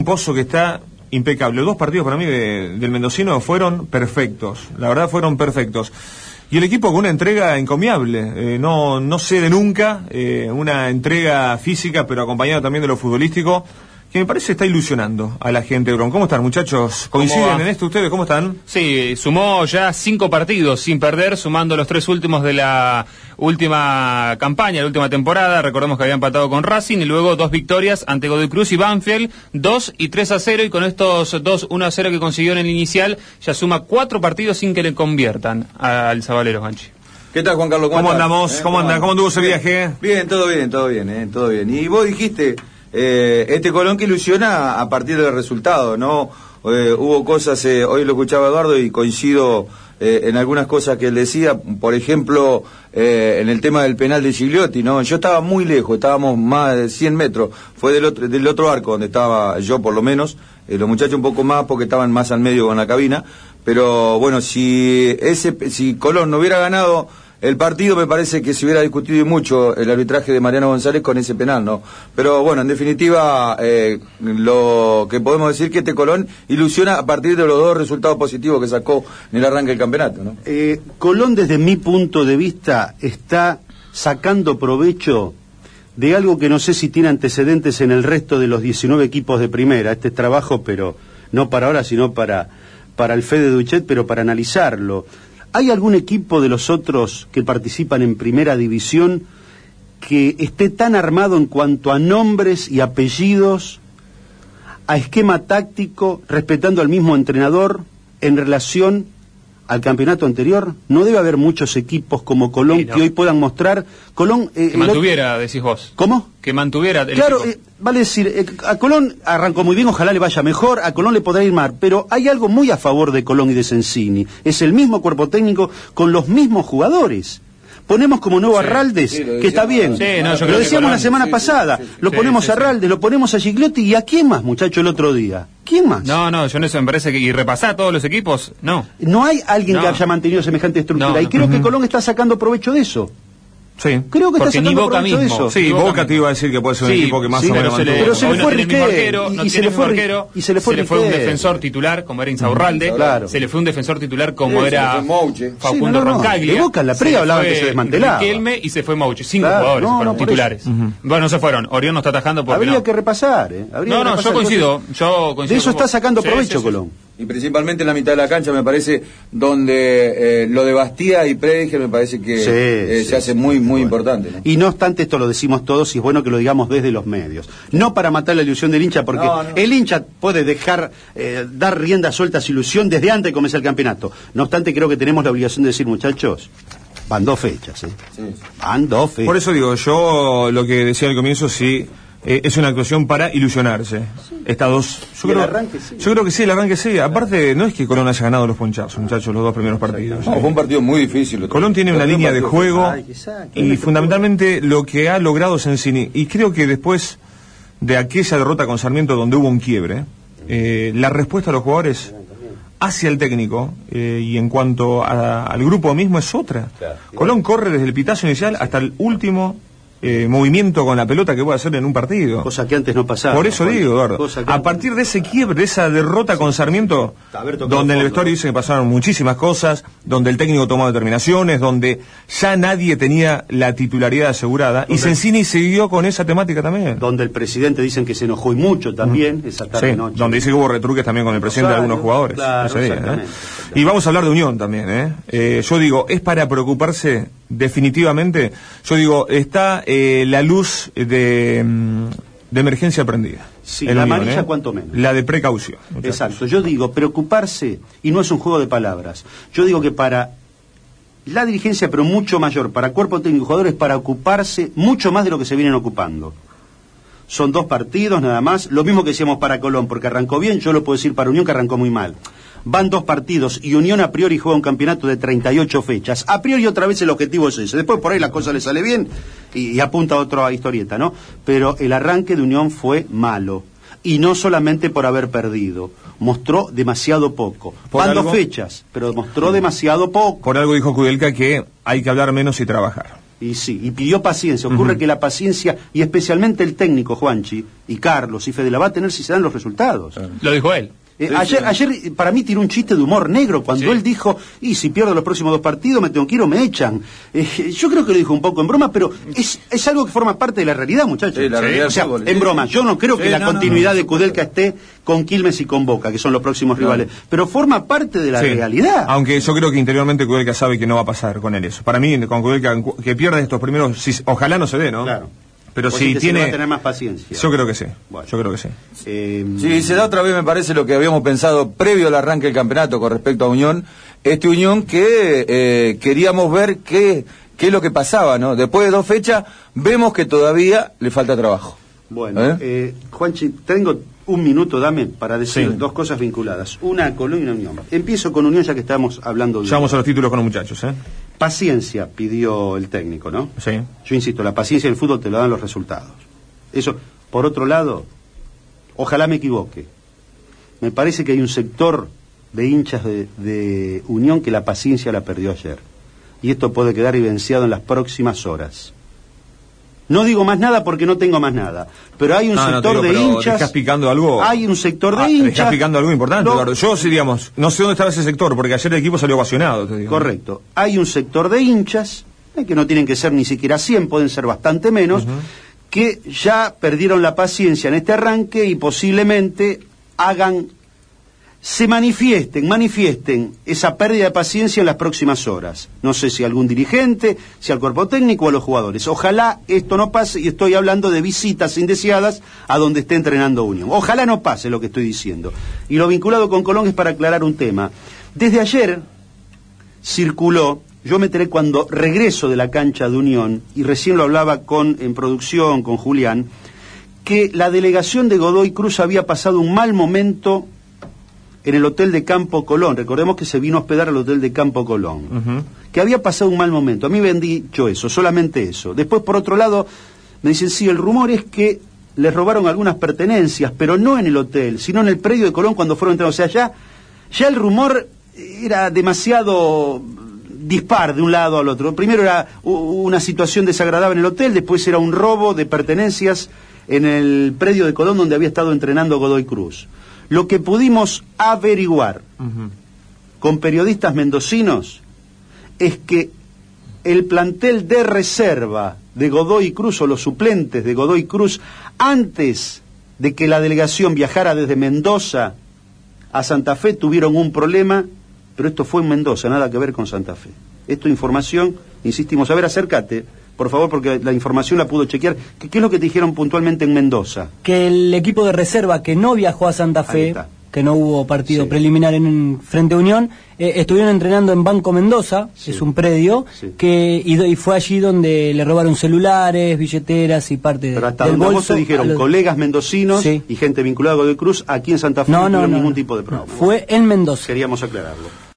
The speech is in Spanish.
Pozo que está impecable. Los dos partidos para mí del mendocino fueron perfectos, la verdad fueron perfectos. Y el equipo con una entrega encomiable, no cede nunca, una entrega física pero acompañada también de lo futbolístico, que me parece está ilusionando a la gente de Colón. ¿Cómo están, muchachos? ¿Coinciden en esto ustedes? ¿Cómo están? Sí, sumó ya 5 partidos sin perder, sumando los 3 últimos de la última campaña, la última temporada. Recordemos que había empatado con Racing y luego 2 victorias ante Godoy Cruz y Banfield, 2 y 3-0, y con estos 2, 1-0 que consiguió en el inicial, ya suma 4 partidos sin que le conviertan al Zabalero, Ganchi. ¿Qué tal, Juan Carlos? ¿Cómo andamos? ¿Cómo anda? ¿Cómo anduvo ese viaje? Bien, todo bien. Y vos dijiste, este Colón que ilusiona a partir del resultado, ¿no? Hubo cosas, hoy lo escuchaba Eduardo y coincido en algunas cosas que él decía, por ejemplo, en el tema del penal de Gigliotti, ¿no? Yo estaba muy lejos, estábamos más de 100 metros, fue del otro arco donde estaba yo por lo menos, los muchachos un poco más porque estaban más al medio con la cabina, pero bueno, si Colón no hubiera ganado el partido, me parece que se hubiera discutido mucho el arbitraje de Mariano González con ese penal, ¿no? Pero bueno, en definitiva, lo que podemos decir que este Colón ilusiona a partir de los 2 resultados positivos que sacó en el arranque del campeonato, ¿no? Colón, desde mi punto de vista, está sacando provecho de algo que no sé si tiene antecedentes en el resto de los 19 equipos de primera. Este trabajo, pero no para ahora, sino para el Fede Duchet, pero para analizarlo. ¿Hay algún equipo de los otros que participan en primera división que esté tan armado en cuanto a nombres y apellidos, a esquema táctico, respetando al mismo entrenador en relación al campeonato anterior? No debe haber muchos equipos como Colón, sí, ¿no?, que hoy puedan mostrar. Colón que mantuviera, decís vos. ¿Cómo? Que mantuviera el claro, equipo. Vale decir, a Colón arrancó muy bien, ojalá le vaya mejor, a Colón le podrá ir mal, pero hay algo muy a favor de Colón y de Sensini. Es el mismo cuerpo técnico con los mismos jugadores. Ponemos como nuevo a Raldes, que está bien. Sí, no, yo lo decíamos la semana pasada. Lo ponemos a Raldes, lo ponemos a Gigliotti, ¿y a quién más, muchacho, el otro día? ¿Quién más? No, yo en eso me parece que... ¿Y repasar todos los equipos? No. No hay alguien que haya mantenido semejante estructura, y creo que Colón está sacando provecho de eso. Sí. Creo que está sacando provecho de eso. Sí, Boca te iba a decir que puede ser un equipo que más o menos mantuvo. Pero se le fue Riquet, y se le fue un defensor titular como era Insaurralde, claro. Se le fue un defensor titular como era Facundo Roncaglia. De Boca en la previa hablaban que se desmantelaba. Riquelme y se fue Mouche. 5 jugadores fueron titulares. Bueno, no se fueron. Orión no está atajando porque habría que repasar, yo coincido. De eso está sacando provecho Colón. Y principalmente en la mitad de la cancha, me parece, donde lo de Bastía y Prediger me parece que se hace muy importante, ¿no? Y no obstante, esto lo decimos todos y es bueno que lo digamos desde los medios. No para matar la ilusión del hincha, porque el hincha puede dejar, dar rienda suelta a su ilusión desde antes de comenzar el campeonato. No obstante, creo que tenemos la obligación de decir, muchachos, van 2 fechas, Van 2 fechas. Por eso digo, yo lo que decía al comienzo, sí, es una actuación para ilusionarse. Estas dos. Yo creo que sí, el arranque sí. Aparte, no es que Colón haya ganado los ponchazos, muchachos, los 2 primeros partidos. No, fue un partido muy difícil. Colón tiene una línea de juego y fundamentalmente lo que ha logrado Sensini. Y creo que después de aquella derrota con Sarmiento donde hubo un quiebre, la respuesta de los jugadores hacia el técnico y en cuanto al grupo mismo es otra. Colón corre desde el pitazo inicial hasta el último movimiento con la pelota que puede hacer en un partido. Cosa que antes no pasaba. Por eso digo, Eduardo, a partir de ese quiebre, de esa derrota con Sarmiento, donde en el vestuario dice que pasaron muchísimas cosas, donde el técnico tomó determinaciones, donde ya nadie tenía la titularidad asegurada, y Sensini siguió con esa temática también. Donde el presidente dicen que se enojó y mucho también, esa tarde noche. Donde dice que hubo retruques también con el presidente de algunos jugadores. Claro, y vamos a hablar de Unión también, yo digo, es para preocuparse definitivamente. Yo digo, está la luz de emergencia prendida. Sí, la amarilla cuanto menos. La de precaución. Exacto. Yo digo, preocuparse, y no es un juego de palabras. Yo digo que para la dirigencia, pero mucho mayor, para cuerpo técnico y jugadores, para ocuparse mucho más de lo que se vienen ocupando. Son 2 partidos nada más, lo mismo que decíamos para Colón, porque arrancó bien, yo lo puedo decir para Unión que arrancó muy mal. Van 2 partidos y Unión a priori juega un campeonato de 38 fechas. A priori otra vez el objetivo es ese. Después por ahí la cosa le sale bien y apunta a otra historieta, ¿no? Pero el arranque de Unión fue malo. Y no solamente por haber perdido. Mostró demasiado poco. Van 2 fechas, pero mostró demasiado poco. Por algo dijo Kudelka que hay que hablar menos y trabajar. Y sí, y pidió paciencia. Ocurre que la paciencia, y especialmente el técnico Juanchi, y Carlos, y Fede, la va a tener si se dan los resultados. Lo dijo él. Ayer para mí tiró un chiste de humor negro cuando él dijo, y si pierdo los próximos 2 partidos me tengo que ir o me echan. Yo creo que lo dijo un poco en broma, pero es algo que forma parte de la realidad, muchachos. Sí, la realidad, o sea, en broma, yo no creo que la continuidad de Kudelka esté con Quilmes y con Boca, que son los próximos rivales, pero forma parte de la realidad. Aunque yo creo que interiormente Kudelka sabe que no va a pasar con él eso. Para mí, con Kudelka, que pierda estos primeros, ojalá no se dé, ¿no? Claro. Pero si tiene... va a tener más paciencia. Yo creo que sí. Bueno. Yo creo que sí. Sí, se da otra vez, me parece, lo que habíamos pensado previo al arranque del campeonato con respecto a Unión. Este Unión que queríamos ver qué es lo que pasaba, ¿no? Después de 2 fechas, vemos que todavía le falta trabajo. Bueno, Juanchi, tengo 1 minuto, dame, para decir 2 cosas vinculadas. Una, Colón y una Unión. Empiezo con Unión, ya que estamos hablando de... Ya vamos a los títulos con los muchachos, Paciencia pidió el técnico, ¿no? Sí. Yo insisto, la paciencia en el fútbol te lo dan los resultados. Eso, por otro lado, ojalá me equivoque. Me parece que hay un sector de hinchas de Unión que la paciencia la perdió ayer. Y esto puede quedar evidenciado en las próximas horas. No digo más nada porque no tengo más nada, pero hay un sector de hinchas... Dejás picando algo... Hay un sector de hinchas... Dejás picando algo importante, Eduardo. Yo sí, digamos, no sé dónde estaba ese sector, porque ayer el equipo salió ovacionado, te digo. Correcto. Hay un sector de hinchas, que no tienen que ser ni siquiera 100, pueden ser bastante menos, que ya perdieron la paciencia en este arranque y posiblemente manifiesten esa pérdida de paciencia en las próximas horas. No sé si algún dirigente, si al cuerpo técnico o a los jugadores. Ojalá esto no pase, y estoy hablando de visitas indeseadas a donde esté entrenando Unión. Ojalá no pase lo que estoy diciendo. Y lo vinculado con Colón es para aclarar un tema. Desde ayer circuló, yo me enteré cuando regreso de la cancha de Unión, y recién lo hablaba en producción con Julián, que la delegación de Godoy Cruz había pasado un mal momento en el Hotel de Campo Colón. Recordemos que se vino a hospedar al Hotel de Campo Colón. Que había pasado un mal momento. A mí me han dicho eso, solamente eso. Después, por otro lado, me dicen, sí, el rumor es que les robaron algunas pertenencias, pero no en el hotel, sino en el predio de Colón cuando fueron entrados. O sea, ya el rumor era demasiado dispar de un lado al otro. Primero era una situación desagradable en el hotel, después era un robo de pertenencias en el predio de Colón donde había estado entrenando Godoy Cruz. Lo que pudimos averiguar con periodistas mendocinos es que el plantel de reserva de Godoy Cruz, o los suplentes de Godoy Cruz, antes de que la delegación viajara desde Mendoza a Santa Fe, tuvieron un problema, pero esto fue en Mendoza, nada que ver con Santa Fe. Esto información, insistimos, a ver, acércate, por favor, porque la información la pudo chequear. ¿Qué es lo que te dijeron puntualmente en Mendoza? Que el equipo de reserva que no viajó a Santa Fe, que no hubo partido preliminar en frente a Unión, estuvieron entrenando en Banco Mendoza, es un predio, y fue allí donde le robaron celulares, billeteras y parte Pero hasta del donde bolso. Vos te dijeron colegas mendocinos y gente vinculada a Godoy Cruz, aquí en Santa Fe no tuvieron ningún tipo de problema. Fue en Mendoza. Queríamos aclararlo.